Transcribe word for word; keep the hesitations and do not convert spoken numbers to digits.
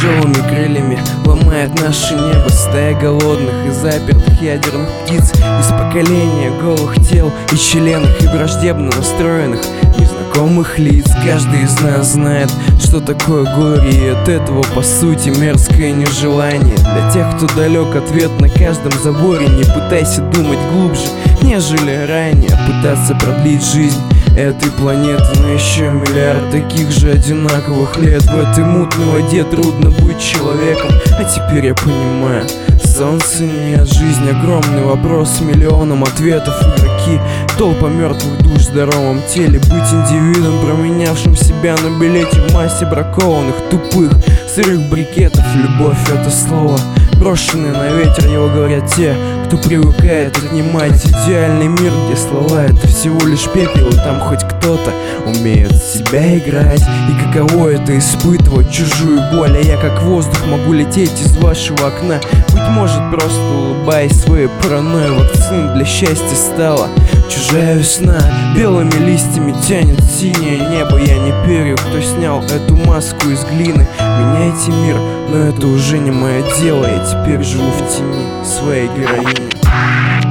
тяжелыми крыльями ломает наше небо. Стая голодных и запертых ядерных птиц из поколения голых тел и членов и враждебно настроенных незнакомых лиц. Каждый из нас знает, что такое горе, и от этого по сути мерзкое нежелание. Для тех, кто далек, ответ на каждом заборе: не пытайся думать глубже, нежели ранее. Пытаться продлить жизнь этой планеты на еще миллиард таких же одинаковых лет. В этой мутной воде трудно быть человеком, а теперь я понимаю: солнца нет, жизнь огромный вопрос с миллионом ответов. Игроки, толпа мертвых душ в здоровом теле. Быть индивидом, променявшим себя на билете в массе бракованных, тупых, сырых брикетов. Любовь — это слово, брошенное на ветер, его говорят те, кто привыкает отнимать идеальный мир, где слова — это всего лишь пепел, и там хоть кто-то умеет себя играть. И каково это — испытывать чужую боль, а я как воздух могу лететь из вашего окна. Быть может, просто улыбаясь своей паранойей, вакцин для счастья стала чужая весна. Белыми листьями тянет синее небо. Я не перья, кто снял эту маску из глины. Меняйте мир, но это уже не мое дело. Я теперь живу в тени своей героини.